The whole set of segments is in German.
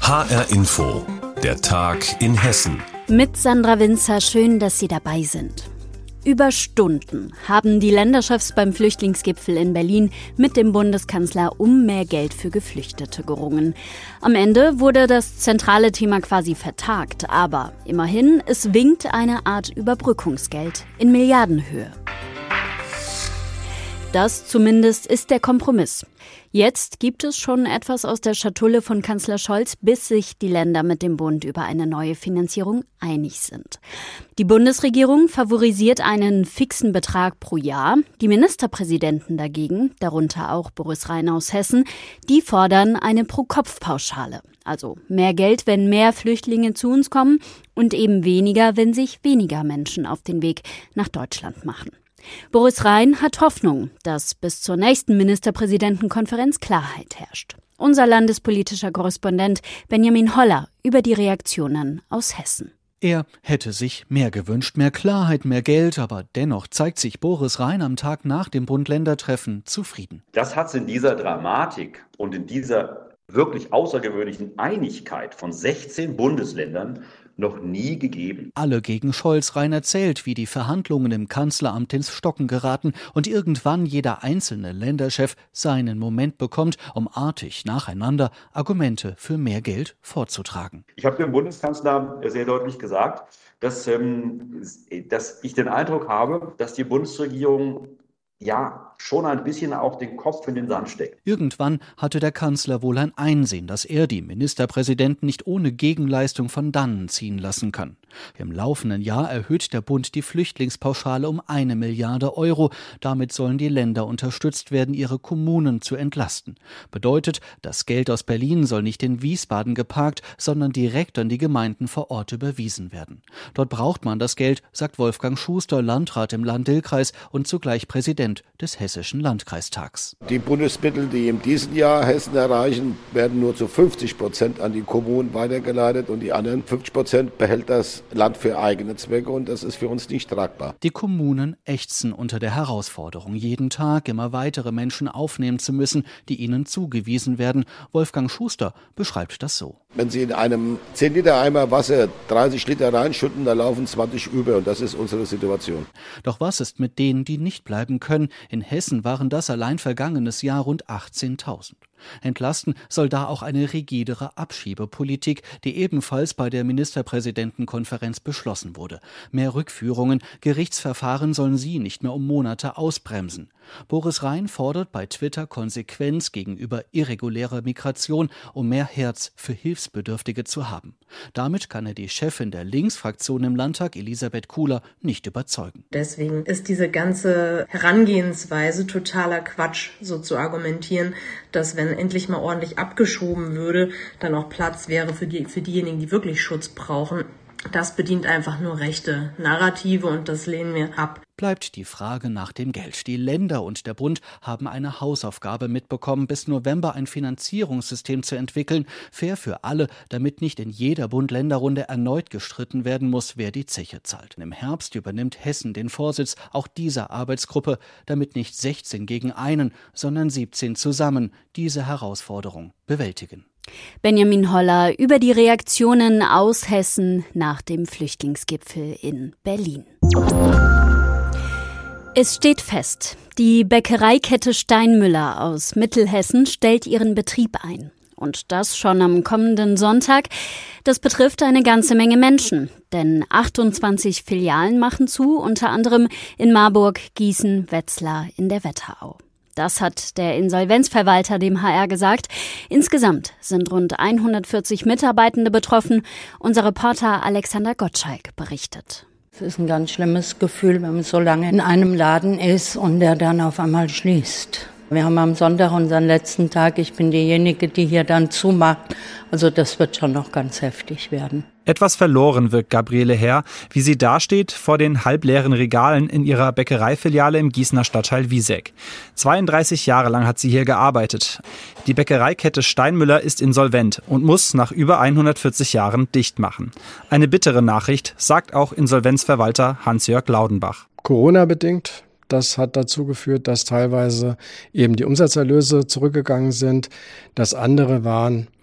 HR Info, der Tag in Hessen. Mit Sandra Winzer, schön, dass Sie dabei sind. Über Stunden haben die Länderchefs beim Flüchtlingsgipfel in Berlin mit dem Bundeskanzler um mehr Geld für Geflüchtete gerungen. Am Ende wurde das zentrale Thema quasi vertagt, aber immerhin, es winkt eine Art Überbrückungsgeld in Milliardenhöhe. Das zumindest ist der Kompromiss. Jetzt gibt es schon etwas aus der Schatulle von Kanzler Scholz, bis sich die Länder mit dem Bund über eine neue Finanzierung einig sind. Die Bundesregierung favorisiert einen fixen Betrag pro Jahr. Die Ministerpräsidenten dagegen, darunter auch Boris Rhein aus Hessen, die fordern eine Pro-Kopf-Pauschale. Also mehr Geld, wenn mehr Flüchtlinge zu uns kommen und eben weniger, wenn sich weniger Menschen auf den Weg nach Deutschland machen. Boris Rhein hat Hoffnung, dass bis zur nächsten Ministerpräsidentenkonferenz Klarheit herrscht. Unser landespolitischer Korrespondent Benjamin Holler über die Reaktionen aus Hessen. Er hätte sich mehr gewünscht, mehr Klarheit, mehr Geld, aber dennoch zeigt sich Boris Rhein am Tag nach dem Bund-Länder-Treffen zufrieden. Das hat es in dieser Dramatik und in dieser wirklich außergewöhnlichen Einigkeit von 16 Bundesländern noch nie gegeben. Alle gegen Scholz. Rhein erzählt, wie die Verhandlungen im Kanzleramt ins Stocken geraten und irgendwann jeder einzelne Länderchef seinen Moment bekommt, um artig nacheinander Argumente für mehr Geld vorzutragen. Ich habe dem Bundeskanzler sehr deutlich gesagt, dass ich den Eindruck habe, dass die Bundesregierung schon ein bisschen auch den Kopf in den Sand steckt. Irgendwann hatte der Kanzler wohl ein Einsehen, dass er die Ministerpräsidenten nicht ohne Gegenleistung von dannen ziehen lassen kann. Im laufenden Jahr erhöht der Bund die Flüchtlingspauschale um 1 Milliarde Euro. Damit sollen die Länder unterstützt werden, ihre Kommunen zu entlasten. Bedeutet, das Geld aus Berlin soll nicht in Wiesbaden geparkt, sondern direkt an die Gemeinden vor Ort überwiesen werden. Dort braucht man das Geld, sagt Wolfgang Schuster, Landrat im Lahn-Dill-Kreis und zugleich Präsident des Hessischen Landkreistags. Die Bundesmittel, die in diesem Jahr Hessen erreichen, werden nur zu 50% an die Kommunen weitergeleitet und die anderen 50% behält das Land für eigene Zwecke und das ist für uns nicht tragbar. Die Kommunen ächzen unter der Herausforderung, jeden Tag immer weitere Menschen aufnehmen zu müssen, die ihnen zugewiesen werden. Wolfgang Schuster beschreibt das so. Wenn Sie in einem 10-Liter-Eimer Wasser 30 Liter reinschütten, da laufen 20 über und das ist unsere Situation. Doch was ist mit denen, die nicht bleiben können? In Hessen waren das allein vergangenes Jahr rund 18.000. Entlasten soll da auch eine rigidere Abschiebepolitik, die ebenfalls bei der Ministerpräsidentenkonferenz beschlossen wurde. Mehr Rückführungen, Gerichtsverfahren sollen sie nicht mehr um Monate ausbremsen. Boris Rhein fordert bei Twitter Konsequenz gegenüber irregulärer Migration, um mehr Herz für Hilfsbedürftige zu haben. Damit kann er die Chefin der Linksfraktion im Landtag, Elisabeth Kuhler, nicht überzeugen. Deswegen ist diese ganze Herangehensweise totaler Quatsch, so zu argumentieren, dass wenn endlich mal ordentlich abgeschoben würde, dann auch Platz wäre für diejenigen, die wirklich Schutz brauchen. Das bedient einfach nur rechte Narrative und das lehnen wir ab. Bleibt die Frage nach dem Geld. Die Länder und der Bund haben eine Hausaufgabe mitbekommen, bis November ein Finanzierungssystem zu entwickeln, fair für alle, damit nicht in jeder Bund-Länder-Runde erneut gestritten werden muss, wer die Zeche zahlt. Im Herbst übernimmt Hessen den Vorsitz auch dieser Arbeitsgruppe, damit nicht 16 gegen einen, sondern 17 zusammen diese Herausforderung bewältigen. Benjamin Holler über die Reaktionen aus Hessen nach dem Flüchtlingsgipfel in Berlin. Es steht fest, die Bäckereikette Steinmüller aus Mittelhessen stellt ihren Betrieb ein. Und das schon am kommenden Sonntag. Das betrifft eine ganze Menge Menschen, denn 28 Filialen machen zu, unter anderem in Marburg, Gießen, Wetzlar in der Wetterau. Das hat der Insolvenzverwalter dem HR gesagt. Insgesamt sind rund 140 Mitarbeitende betroffen. Unser Reporter Alexander Gottschalk berichtet. Es ist ein ganz schlimmes Gefühl, wenn man so lange in einem Laden ist und der dann auf einmal schließt. Wir haben am Sonntag unseren letzten Tag. Ich bin diejenige, die hier dann zumacht. Also das wird schon noch ganz heftig werden. Etwas verloren wirkt Gabriele Herr, wie sie dasteht vor den halbleeren Regalen in ihrer Bäckereifiliale im Gießener Stadtteil Wieseck. 32 Jahre lang hat sie hier gearbeitet. Die Bäckereikette Steinmüller ist insolvent und muss nach über 140 Jahren dicht machen. Eine bittere Nachricht, sagt auch Insolvenzverwalter Hans-Jörg Laudenbach. Corona-bedingt. Das hat dazu geführt, dass teilweise eben die Umsatzerlöse zurückgegangen sind. Das andere waren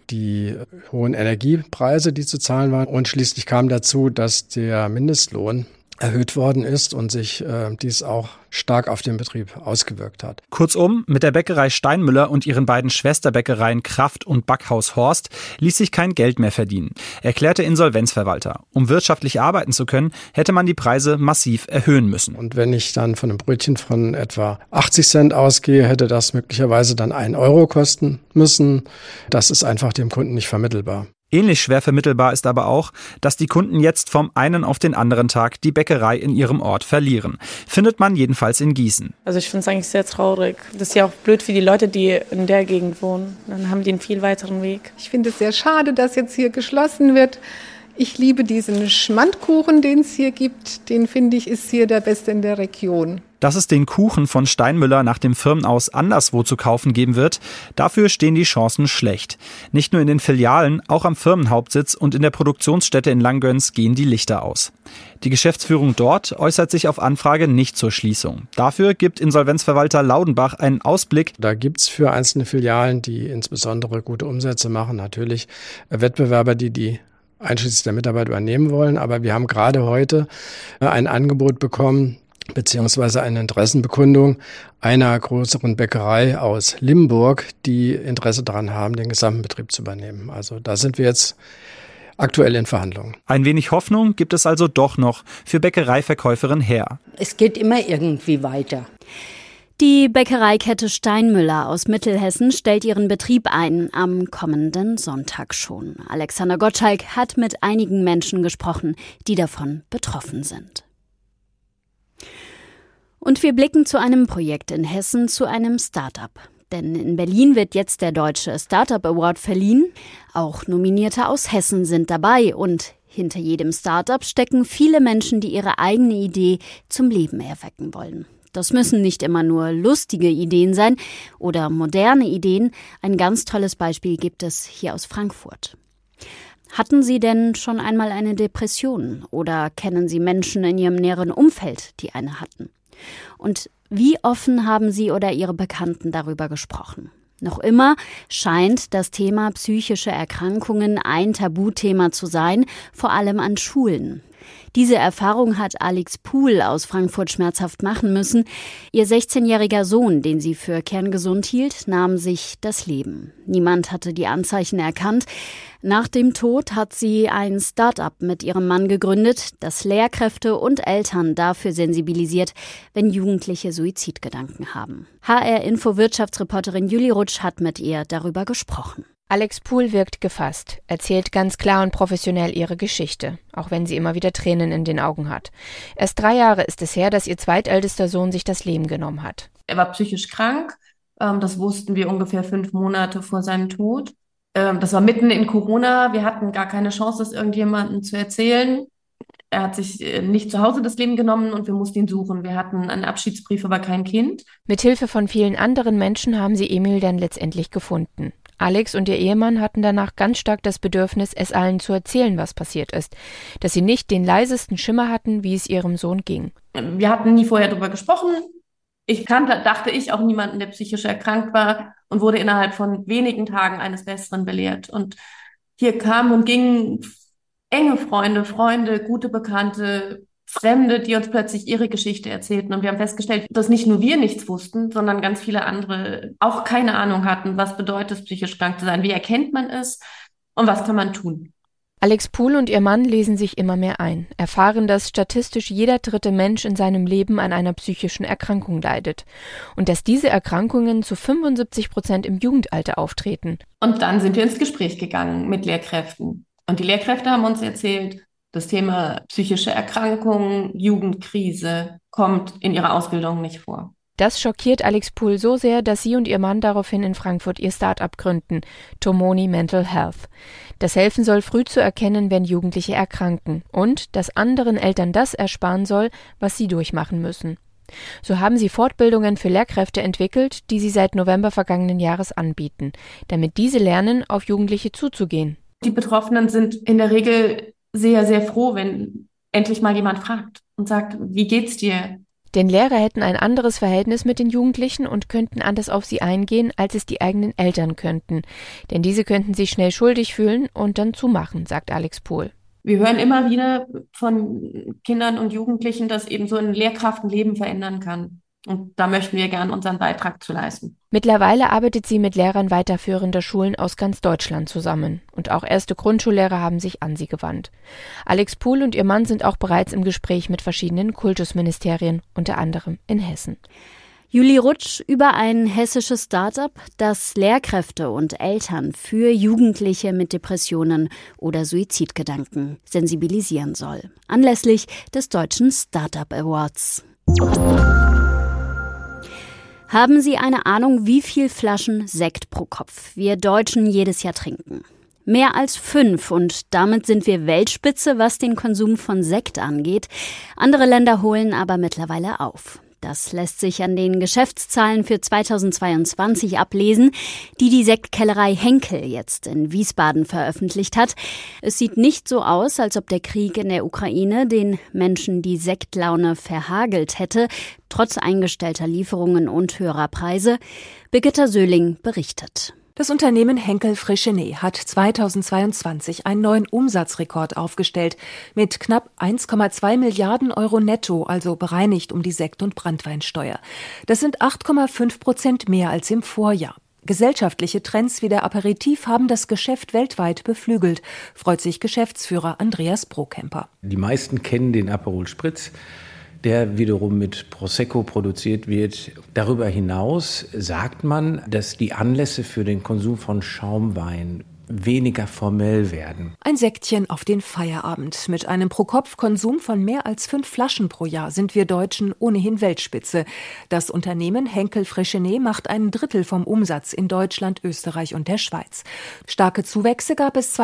die hohen Energiepreise, die zu zahlen waren. Und schließlich kam dazu, dass der Mindestlohn erhöht worden ist und sich dies auch stark auf den Betrieb ausgewirkt hat. Kurzum, mit der Bäckerei Steinmüller und ihren beiden Schwesterbäckereien Kraft und Backhaus Horst ließ sich kein Geld mehr verdienen, erklärte Insolvenzverwalter. Um wirtschaftlich arbeiten zu können, hätte man die Preise massiv erhöhen müssen. Und wenn ich dann von einem Brötchen von etwa 80 Cent ausgehe, hätte das möglicherweise dann 1 Euro kosten müssen. Das ist einfach dem Kunden nicht vermittelbar. Ähnlich schwer vermittelbar ist aber auch, dass die Kunden jetzt vom einen auf den anderen Tag die Bäckerei in ihrem Ort verlieren. Findet man jedenfalls in Gießen. Also ich finde es eigentlich sehr traurig. Das ist ja auch blöd für die Leute, die in der Gegend wohnen. Dann haben die einen viel weiteren Weg. Ich finde es sehr schade, dass jetzt hier geschlossen wird. Ich liebe diesen Schmandkuchen, den es hier gibt. Den finde ich ist hier der beste in der Region. Dass es den Kuchen von Steinmüller nach dem Firmenaus anderswo zu kaufen geben wird, dafür stehen die Chancen schlecht. Nicht nur in den Filialen, auch am Firmenhauptsitz und in der Produktionsstätte in Langgöns gehen die Lichter aus. Die Geschäftsführung dort äußert sich auf Anfrage nicht zur Schließung. Dafür gibt Insolvenzverwalter Laudenbach einen Ausblick. Da gibt es für einzelne Filialen, die insbesondere gute Umsätze machen, natürlich Wettbewerber, die einschließlich der Mitarbeiter übernehmen wollen. Aber wir haben gerade heute ein Angebot bekommen, beziehungsweise eine Interessenbekundung einer größeren Bäckerei aus Limburg, die Interesse daran haben, den gesamten Betrieb zu übernehmen. Also da sind wir jetzt aktuell in Verhandlungen. Ein wenig Hoffnung gibt es also doch noch für Bäckereiverkäuferin Herr. Es geht immer irgendwie weiter. Die Bäckereikette Steinmüller aus Mittelhessen stellt ihren Betrieb ein, am kommenden Sonntag schon. Alexander Gottschalk hat mit einigen Menschen gesprochen, die davon betroffen sind. Und wir blicken zu einem Projekt in Hessen, zu einem Start-up. Denn in Berlin wird jetzt der Deutsche Start-up Award verliehen. Auch Nominierte aus Hessen sind dabei. Und hinter jedem Start-up stecken viele Menschen, die ihre eigene Idee zum Leben erwecken wollen. Das müssen nicht immer nur lustige Ideen sein oder moderne Ideen. Ein ganz tolles Beispiel gibt es hier aus Frankfurt. Hatten Sie denn schon einmal eine Depression oder kennen Sie Menschen in Ihrem näheren Umfeld, die eine hatten? Und wie offen haben Sie oder Ihre Bekannten darüber gesprochen? Noch immer scheint das Thema psychische Erkrankungen ein Tabuthema zu sein, vor allem an Schulen. Diese Erfahrung hat Alex Puhl aus Frankfurt schmerzhaft machen müssen. Ihr 16-jähriger Sohn, den sie für kerngesund hielt, nahm sich das Leben. Niemand hatte die Anzeichen erkannt. Nach dem Tod hat sie ein Start-up mit ihrem Mann gegründet, das Lehrkräfte und Eltern dafür sensibilisiert, wenn Jugendliche Suizidgedanken haben. HR-Info-Wirtschaftsreporterin Julie Rutsch hat mit ihr darüber gesprochen. Alex Puhl wirkt gefasst, erzählt ganz klar und professionell ihre Geschichte, auch wenn sie immer wieder Tränen in den Augen hat. Erst 3 Jahre ist es her, dass ihr zweitältester Sohn sich das Leben genommen hat. Er war psychisch krank, das wussten wir ungefähr 5 Monate vor seinem Tod. Das war mitten in Corona, wir hatten gar keine Chance, das irgendjemandem zu erzählen. Er hat sich nicht zu Hause das Leben genommen und wir mussten ihn suchen. Wir hatten einen Abschiedsbrief, aber kein Kind. Mithilfe von vielen anderen Menschen haben sie Emil dann letztendlich gefunden. Alex und ihr Ehemann hatten danach ganz stark das Bedürfnis, es allen zu erzählen, was passiert ist. Dass sie nicht den leisesten Schimmer hatten, wie es ihrem Sohn ging. Wir hatten nie vorher darüber gesprochen. Ich kannte, dachte ich, auch niemanden, der psychisch erkrankt war und wurde innerhalb von wenigen Tagen eines Besseren belehrt. Und hier kamen und gingen enge Freunde, gute Bekannte, Fremde, die uns plötzlich ihre Geschichte erzählten. Und wir haben festgestellt, dass nicht nur wir nichts wussten, sondern ganz viele andere auch keine Ahnung hatten, was bedeutet es, psychisch krank zu sein, wie erkennt man es und was kann man tun. Alex Puhl und ihr Mann lesen sich immer mehr ein, erfahren, dass statistisch jeder 3. Mensch in seinem Leben an einer psychischen Erkrankung leidet und dass diese Erkrankungen zu 75% im Jugendalter auftreten. Und dann sind wir ins Gespräch gegangen mit Lehrkräften. Und die Lehrkräfte haben uns erzählt, das Thema psychische Erkrankungen, Jugendkrise kommt in ihrer Ausbildung nicht vor. Das schockiert Alex Puhl so sehr, dass sie und ihr Mann daraufhin in Frankfurt ihr Start-up gründen, Tomoni Mental Health. Das helfen soll, früh zu erkennen, wenn Jugendliche erkranken und dass anderen Eltern das ersparen soll, was sie durchmachen müssen. So haben sie Fortbildungen für Lehrkräfte entwickelt, die sie seit November vergangenen Jahres anbieten, damit diese lernen, auf Jugendliche zuzugehen. Die Betroffenen sind in der Regel sehr, sehr froh, wenn endlich mal jemand fragt und sagt, wie geht's dir? Denn Lehrer hätten ein anderes Verhältnis mit den Jugendlichen und könnten anders auf sie eingehen, als es die eigenen Eltern könnten. Denn diese könnten sich schnell schuldig fühlen und dann zumachen, sagt Alex Pohl. Wir hören immer wieder von Kindern und Jugendlichen, dass eben so eine Lehrkraft ein Leben verändern kann. Und da möchten wir gerne unseren Beitrag zu leisten. Mittlerweile arbeitet sie mit Lehrern weiterführender Schulen aus ganz Deutschland zusammen. Und auch erste Grundschullehrer haben sich an sie gewandt. Alex Pohl und ihr Mann sind auch bereits im Gespräch mit verschiedenen Kultusministerien, unter anderem in Hessen. Julie Rutsch über ein hessisches Start-up, das Lehrkräfte und Eltern für Jugendliche mit Depressionen oder Suizidgedanken sensibilisieren soll. Anlässlich des Deutschen Start-up Awards. Haben Sie eine Ahnung, wie viel Flaschen Sekt pro Kopf wir Deutschen jedes Jahr trinken? Mehr als 5 und damit sind wir Weltspitze, was den Konsum von Sekt angeht. Andere Länder holen aber mittlerweile auf. Das lässt sich an den Geschäftszahlen für 2022 ablesen, die Sektkellerei Henkel jetzt in Wiesbaden veröffentlicht hat. Es sieht nicht so aus, als ob der Krieg in der Ukraine den Menschen die Sektlaune verhagelt hätte, trotz eingestellter Lieferungen und höherer Preise. Birgitta Söhling berichtet. Das Unternehmen Henkel Freixenet hat 2022 einen neuen Umsatzrekord aufgestellt mit knapp 1,2 Milliarden Euro netto, also bereinigt um die Sekt- und Branntweinsteuer. Das sind 8,5% mehr als im Vorjahr. Gesellschaftliche Trends wie der Aperitif haben das Geschäft weltweit beflügelt, freut sich Geschäftsführer Andreas Brokemper. Die meisten kennen den Aperol Spritz, der wiederum mit Prosecco produziert wird. Darüber hinaus sagt man, dass die Anlässe für den Konsum von Schaumwein weniger formell werden. Ein Sektchen auf den Feierabend. Mit einem Pro-Kopf-Konsum von mehr als 5 Flaschen pro Jahr sind wir Deutschen ohnehin Weltspitze. Das Unternehmen Henkel Freixenet macht 1/3 vom Umsatz in Deutschland, Österreich und der Schweiz. Starke Zuwächse gab es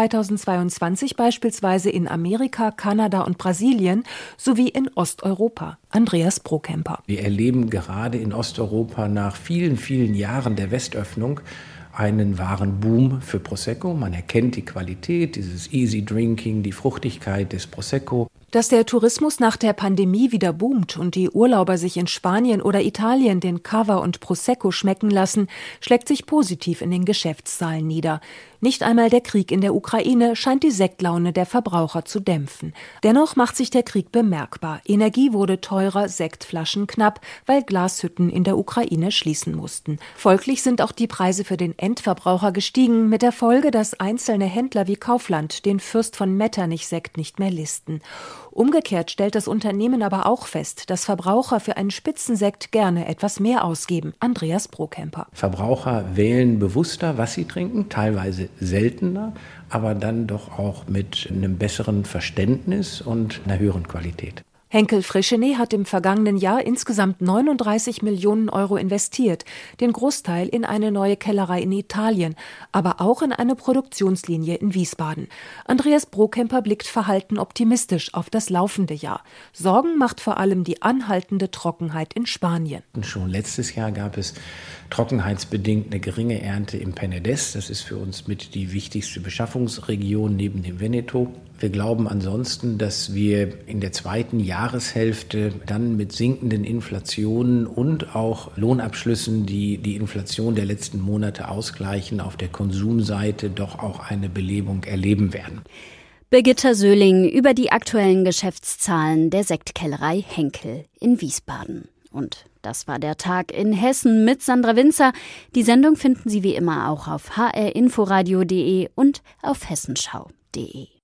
2022 beispielsweise in Amerika, Kanada und Brasilien sowie in Osteuropa. Andreas Brokemper. Wir erleben gerade in Osteuropa nach vielen, vielen Jahren der Westöffnung einen wahren Boom für Prosecco. Man erkennt die Qualität, dieses Easy Drinking, die Fruchtigkeit des Prosecco. Dass der Tourismus nach der Pandemie wieder boomt und die Urlauber sich in Spanien oder Italien den Cava und Prosecco schmecken lassen, schlägt sich positiv in den Geschäftszahlen nieder. Nicht einmal der Krieg in der Ukraine scheint die Sektlaune der Verbraucher zu dämpfen. Dennoch macht sich der Krieg bemerkbar. Energie wurde teurer, Sektflaschen knapp, weil Glashütten in der Ukraine schließen mussten. Folglich sind auch die Preise für den Endverbraucher gestiegen, mit der Folge, dass einzelne Händler wie Kaufland den Fürst von Metternich-Sekt nicht mehr listen. Umgekehrt stellt das Unternehmen aber auch fest, dass Verbraucher für einen Spitzensekt gerne etwas mehr ausgeben. Andreas Brokemper. Verbraucher wählen bewusster, was sie trinken, teilweise seltener, aber dann doch auch mit einem besseren Verständnis und einer höheren Qualität. Henkel Freixenet hat im vergangenen Jahr insgesamt 39 Millionen Euro investiert, den Großteil in eine neue Kellerei in Italien, aber auch in eine Produktionslinie in Wiesbaden. Andreas Brokemper blickt verhalten optimistisch auf das laufende Jahr. Sorgen macht vor allem die anhaltende Trockenheit in Spanien. Schon letztes Jahr gab es trockenheitsbedingt eine geringe Ernte im Penedès. Das ist für uns mit die wichtigste Beschaffungsregion neben dem Veneto. Wir glauben ansonsten, dass wir in der zweiten Jahreshälfte dann mit sinkenden Inflationen und auch Lohnabschlüssen, die die Inflation der letzten Monate ausgleichen, auf der Konsumseite doch auch eine Belebung erleben werden. Birgitta Söhling über die aktuellen Geschäftszahlen der Sektkellerei Henkel in Wiesbaden. Und das war der Tag in Hessen mit Sandra Winzer. Die Sendung finden Sie wie immer auch auf hrinforadio.de und auf hessenschau.de.